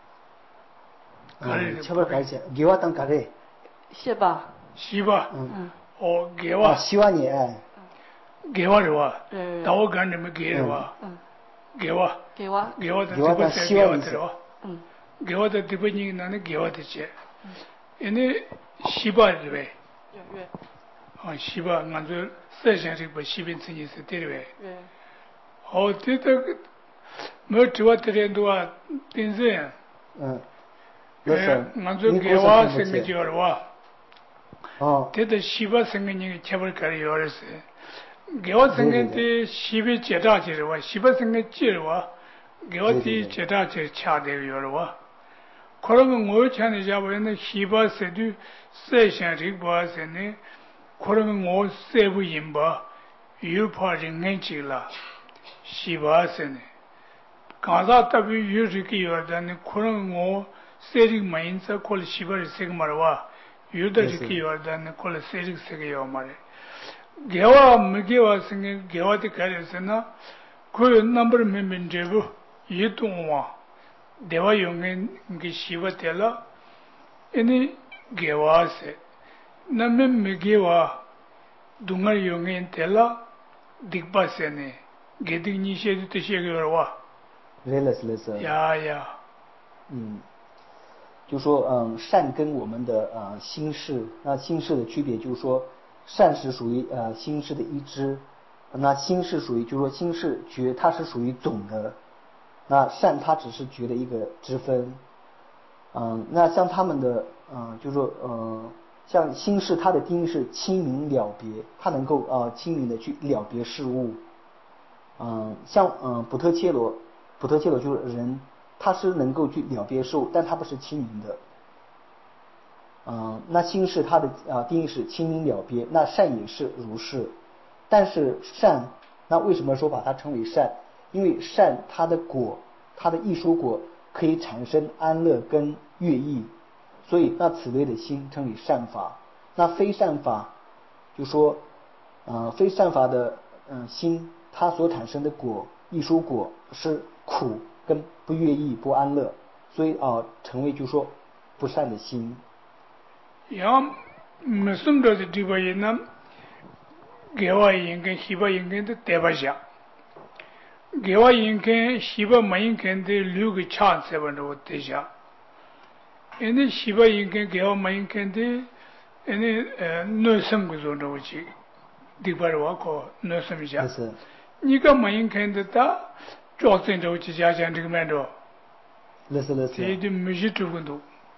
嗯，卡巴卡瑞夏，给我当卡瑞。 谢吧。 西吧。 嗯。 哦，给我。 希望你哎。 给我的话， 对。 到我干什么给的话？ 嗯。 给我。 给我。 给我的这个是给我的话。 嗯。 给我的这个人那你给我的钱，因为西吧对呗。 有月。 啊，西吧，俺这思想这个西边曾经是对的呗。 对。 哦，这个没知道这点多啊，真是呀。 嗯。 呃，俺这给我生个叫的话。 哦。 这个西吧生个人吃不开的要的是，给我生个的西边接大去的话，西吧生个接的话，给我的接大去吃的要的话。可能我讲的家伙那西吧是的思想这个是呢，可能我说不赢吧，又怕人眼睛了。西巴是呢，刚才特别有这个有的呢，可能我说的没因此可能西巴是这个嘛的话，有的这个有的呢，可能说的这个有嘛的。给我没给我是呢，给我的开的是呢，可能那么的没明这个一动嘛，对我用个个西巴的了，因为给我是，那么没给我，东儿用个的了，第八是呢。给的你写的这些个话， 类似类似。 呀呀， 嗯，就说嗯善跟我们的呃心事，那心事的区别就是说，善是属于呃心事的一支，那心事属于就是说心事觉它是属于总的，那善它只是觉的一个支分。嗯，那像他们的嗯就是说嗯像心事它的定义是清明了别，它能够呃清明的去了别事物。嗯，像嗯普特切罗，普特切罗就是人，他是能够去了别事物，但他不是清明的。嗯，那心是他的啊定义是清明了别，那善也是如是。但是善，那为什么说把它称为善？因为善它的果，它的艺术果可以产生安乐跟乐意，所以那此类的心称为善法。那非善法，就说，呃，非善法的嗯、呃、心。它所产生的果，艺术果是苦跟不乐意、不安乐，所以啊、呃，成为就说不善的心。 要没送到的地方也能，给我应该西巴应该的代表下，给我应该西巴没应该的六个 chance 吧，那我对下，因为西巴应该给我没应该的，因为呃，男生个种东西，地方的话可男生一下。你个没人看得到，照真着去家乡这个面着， 类似类似。 这的没些这个多。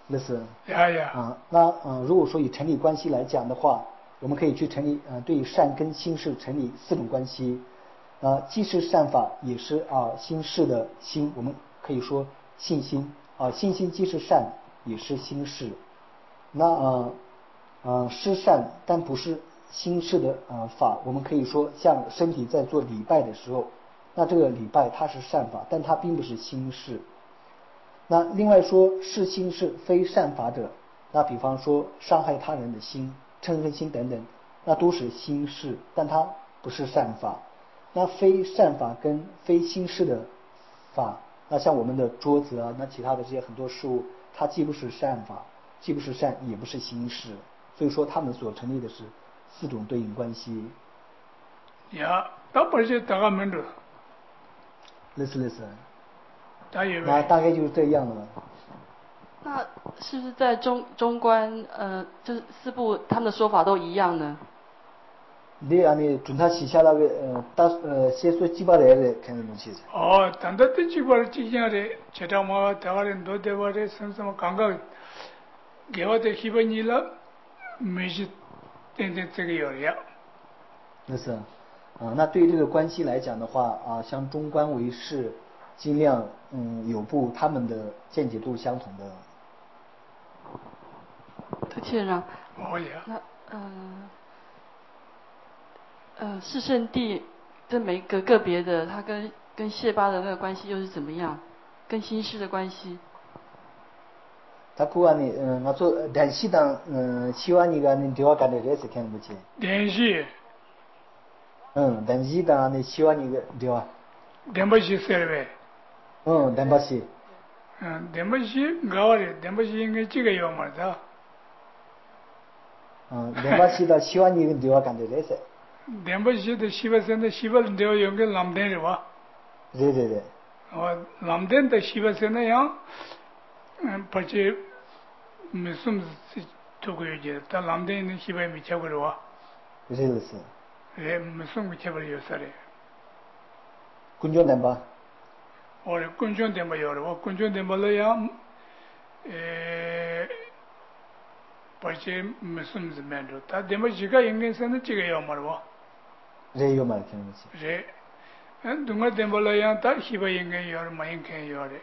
那是。 呀呀。 啊，那嗯、呃，如果说以成立关系来讲的话，我们可以去成立呃对善跟心事成立四种关系。啊，既是善法，也是啊心事的心，我们可以说信心啊，信心既是善，也是心事。那呃呃施善但不是心事的呃法，我们可以说像身体在做礼拜的时候，那这个礼拜它是善法，但它并不是心事。那另外说是心事非善法者，那比方说伤害他人的心、嗔恨心等等，那都是心事，但它不是善法。那非善法跟非心事的法，那像我们的桌子啊，那其他的这些很多事物，它既不是善法，既不是善，也不是心事，所以说他们所成立的是四种对应关系。 呀，那不是大概门的。 类似类似。 大约。 那大概就是这样了。 那是不是在中中观呃，就是四部他们的说法都一样呢？ 你安尼准他写下那个呃大呃先说几百来的看的东西。 哦，但到这几百几样的，其他嘛，大概人多的话的，什么什么刚刚给我的基本你了，没是真正这个有呀。 那是啊，那对于这个关系来讲的话啊，像中观唯识、尽量嗯有部他们的见解都是相同的。 特切让。 哦呀。 那呃。呃，四圣谛这每个个别的，它跟跟谢巴的那个关系又是怎么样？跟心事的关系？ 他不管你嗯，我做联系当嗯，希望你个你对我干的这事看不见。 联系。 嗯，联系当你希望你个对吧？ 联不起是呗。 嗯，联不起。 嗯，联不起，搞的联不起应该几个月嘛的。 嗯，联不起的希望你对我干的这事。 联不起的西巴山的西巴人都用个蓝电是吧？ 对对对。 哦，蓝电的西巴山那样，嗯，而且没什么是透过有些，但蓝电的西巴没吃过的哇。 是是是。 哎，没什么吃过有啥的。 滚卷电吧。 哦，滚卷电吧有的，我滚卷电吧那样，呃，而且没什么是蛮多，但电吧几个应该是那几个要么的哇。 这有嘛听不起。 是，嗯，东个电波来样，但西边应该有的，没应该有的。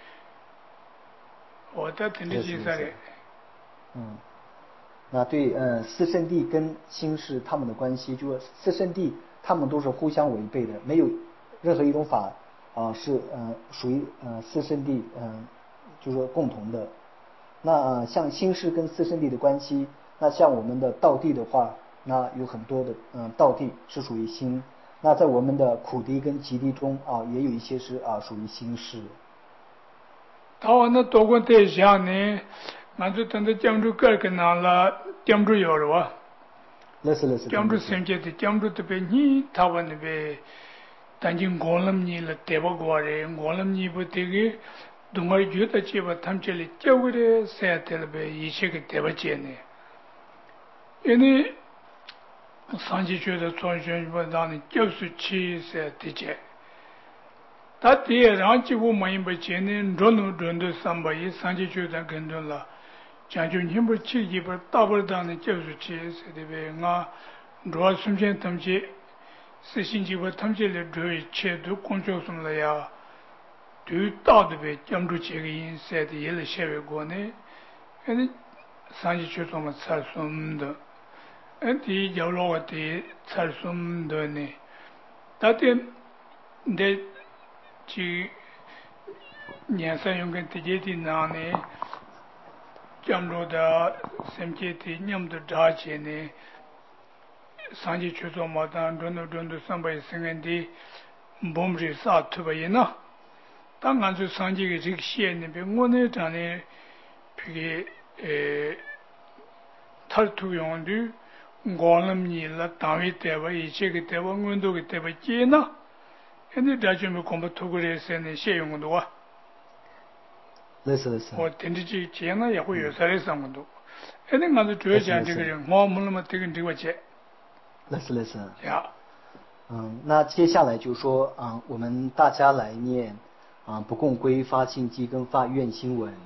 我在听得清楚的。 嗯，那对，嗯，四圣谛跟心事他们的关系，就是四圣谛他们都是互相违背的，没有任何一种法啊、呃、是呃属于呃四圣谛嗯、呃、就是说共同的。那、呃、像心事跟四圣谛的关系，那像我们的道谛的话，那有很多的嗯、呃、道谛是属于心。那在我们的苦谛跟集谛中啊，也有一些是啊属于心事。 到那多个对象呢，俺就等着讲出个个那了，讲出有了哇。 那是那是。 讲出生界的讲出这边你台湾那边，但是我们你了对不过来，我们你不这个，东儿觉得这把他们这里教会的晒的了呗，一切个对不起呢，因为。上去觉得从选不让你九十七岁的节，他第二让几乎没不见呢，热闹热闹三百亿，上去觉得更多了，将军你不七一不大不当的九十七岁的呗，我主要顺便他们去，是星期五他们去来对切都工作什么了呀，对大的呗，讲出这个人晒的也来写为过呢，嗯，上去去怎么才算的。嗯，第有老个第才算的呢，但是你去年三用跟第几天那呢，讲着的甚至的念的扎钱呢，上去去做嘛，当真的真的上百生人的，不是啥特别呢，当然就上去个这个线呢，比我呢这呢，这个呃，他土用的。我们你了单位单位一切个单位温度个单位接呢，现在大家们恐怕透过这些呢先用的哇。 那是那是。 我听得起接呢也会有啥的上温度，现在俺是主要讲这个人，我们那么这个这个接。 那是那是。 呀。 嗯，那接下来就说啊、嗯，我们大家来念啊，不共归发心机跟发愿心文。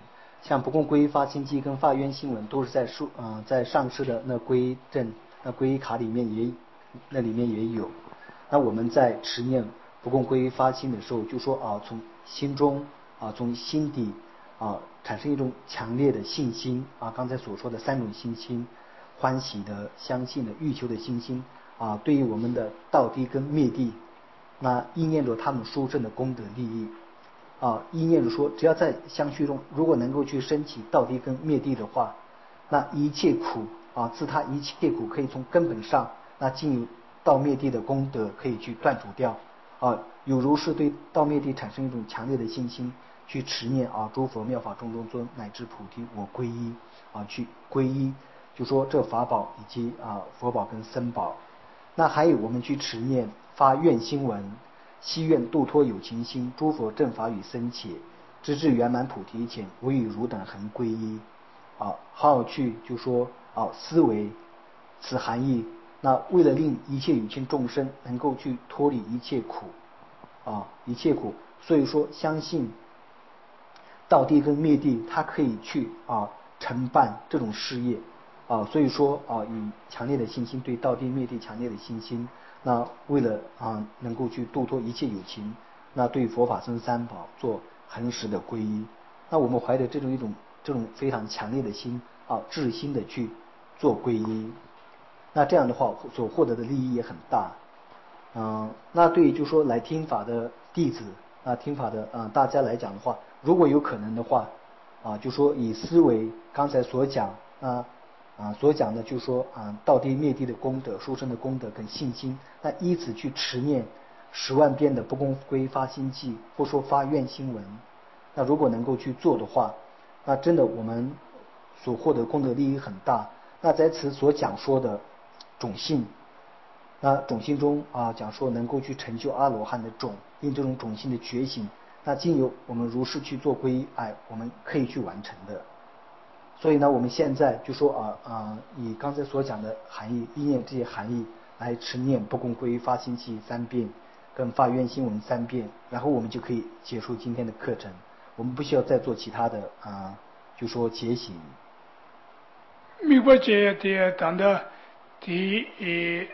像不共皈依发心机跟法院新闻都是在书嗯、呃、在上师的那皈依证那皈依卡里面也那里面也有。那我们在持念不共皈依发心的时候，就说啊从心中啊从心底啊产生一种强烈的信心啊，刚才所说的三种信心，欢喜的、相信的、欲求的信心啊，对于我们的道地跟灭地，那意念着他们殊胜的功德利益啊，意念着说，只要在相续中，如果能够去升起道地跟灭地的话，那一切苦啊，自他一切苦可以从根本上，那进入道灭地的功德可以去断除掉啊，有如是对道灭地产生一种强烈的信心，去持念啊，诸佛妙法种种尊乃至菩提我皈依啊，去皈依，就说这法宝以及啊佛宝跟僧宝。那还有我们去持念发愿心文，希愿度脱有情心，诸佛正法与僧伽，直至圆满菩提前，唯与汝等恒皈依啊，好去就说啊思维此含义。那为了令一切有情众生能够去脱离一切苦啊一切苦，所以说相信道地跟灭地，它可以去啊承办这种事业啊，所以说啊以强烈的信心对道地灭地强烈的信心，那为了啊能够去度脱一切有情，那对佛法僧三宝做恒实的皈依。那我们怀着这种一种这种非常强烈的心啊至心的去做皈依，那这样的话所获得的利益也很大。嗯，那对于就说来听法的弟子啊，听法的啊大家来讲的话，如果有可能的话啊，就说以思维刚才所讲啊啊所讲的，就说啊道地灭地的功德、殊胜的功德跟信心，那依此去持念十万遍的不共皈依发心偈，或说发愿心文，那如果能够去做的话，那真的我们所获得功德利益很大。那在此所讲说的种性，那种性中啊讲说能够去成就阿罗汉的种，因这种种性的觉醒，那经由我们如是去做皈依，哎，我们可以去完成的。所以呢，我们现在就说啊啊，以刚才所讲的含义，意念这些含义来持念不共皈依发心偈三遍，跟发愿心文三遍，然后我们就可以结束今天的课程。我们不需要再做其他的啊，就说结行。 密不解的当的第一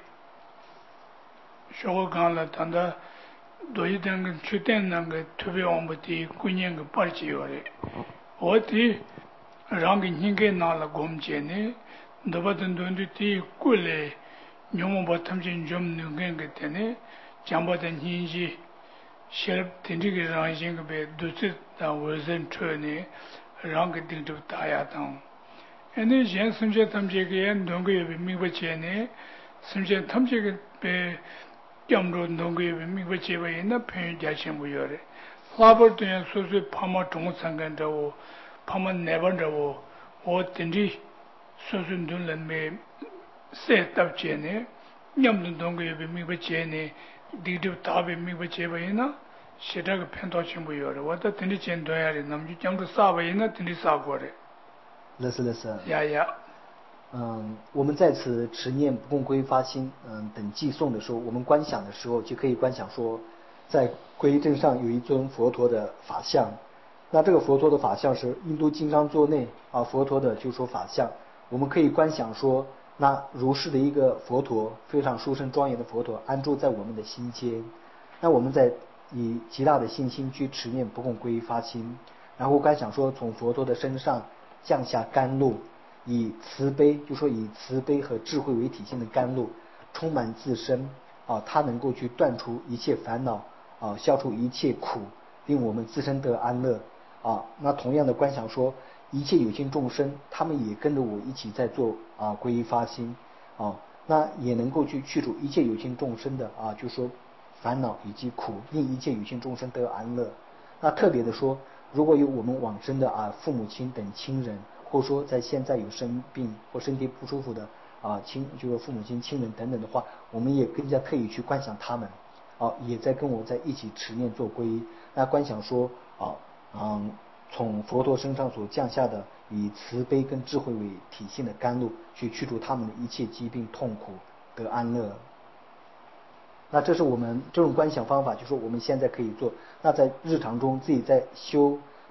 小讲了当的多一点个缺点那个特别我们的观念个不解了，我的让个人给拿了工钱呢，那么等等的的过来，你们把他们就用那个个的呢，讲把的年纪，写听这个让些个别都是当我人车呢，让个听着大家当。那现甚至他们这个人弄个也明白钱呢，甚至他们这个被讲着弄个也明白钱吧，那朋友家钱不要的，老板对人说是怕嘛中餐跟着我，怕嘛那边着我，我等着说是弄人没塞到钱呢，要么弄个也明白钱呢，地头大被明白钱吧，那现在个骗到钱不要的，我到等着钱多呀的，那么就讲着啥吧，那等着啥过的。 乐事乐事。 呀呀。 嗯，我们在此持念不共皈依发心，嗯等偈颂的时候，我们观想的时候就可以观想说，在皈依证上有一尊佛陀的法相。那这个佛陀的法相是印度经章座内啊佛陀的就说法相，我们可以观想说，那如是的一个佛陀，非常殊胜庄严的佛陀安住在我们的心间。那我们在以极大的信心去持念不共皈依发心，然后观想说从佛陀的身上降下甘露，以慈悲，就说以慈悲和智慧为体现的甘露充满自身啊，它能够去断除一切烦恼啊，消除一切苦，令我们自身得安乐啊。那同样的观想说，一切有情众生，他们也跟着我一起在做啊皈依发心啊，那也能够去去除一切有情众生的啊，就说烦恼以及苦，令一切有情众生得安乐。那特别的说，如果有我们往生的啊父母亲等亲人，或者说在现在有生病或身体不舒服的啊亲，就是父母亲亲人等等的话，我们也更加特意去观想他们啊，也在跟我在一起持念做皈依。那观想说啊嗯从佛陀身上所降下的以慈悲跟智慧为体现的甘露，去去除他们的一切疾病痛苦，得安乐。那这是我们这种观想方法，就是说我们现在可以做。那在日常中自己在修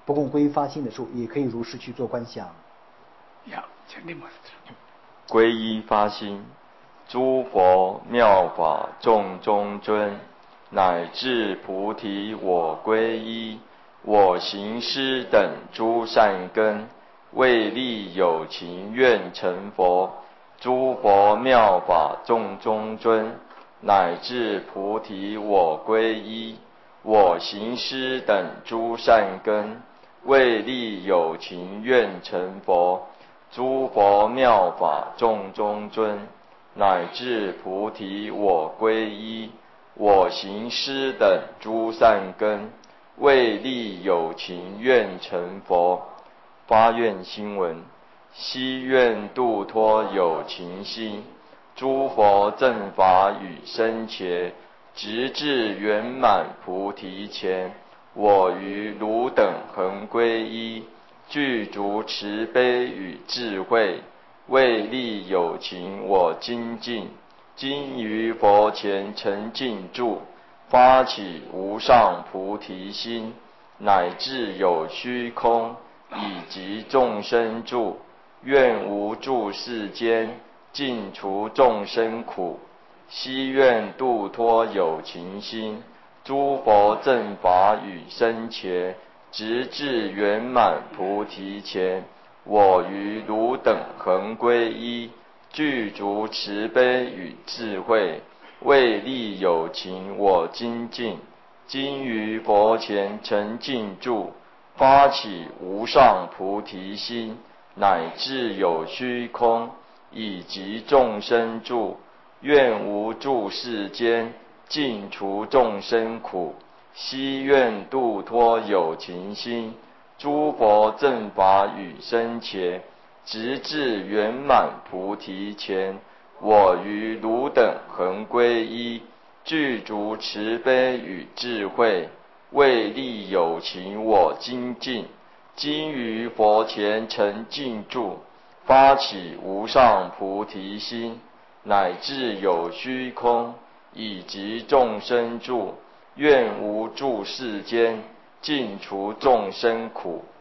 不共皈依发心的时候，也可以如实去做观想。 呀，前提嘛是。 皈依发心，诸佛妙法众中尊，乃至菩提我皈依。我行施等诸善根，为利有情愿成佛。诸佛妙法众中尊，乃至菩提我皈依。我行施等诸善根，为利有情愿成佛。诸佛妙法众中尊，乃至菩提我皈依。我行施等诸善根，为利有情愿成佛。发愿心文，希愿度脱有情心，诸佛正法与生前，直至圆满菩提前。我于汝等恒皈依，具足慈悲与智慧，为利有情我精进。今于佛前诚静住，发起无上菩提心，乃至有虚空以及众生住，愿无住世间，尽除众生苦。希愿度脱有情心，诸佛正法与生前，直至圆满菩提前。我于汝等恒皈依，具足慈悲与智慧，为利有情我精进。今于佛前诚静住，发起无上菩提心，乃至有虚空以及众生住，愿无住世间，尽除众生苦。希愿度脱有情心，诸佛正法与生前，直至圆满菩提前。我于汝等恒皈依，具足慈悲与智慧，为利有情我精进。今于佛前诚静住，发起无上菩提心，乃至有虚空以及众生住，愿无住世间，尽除众生苦。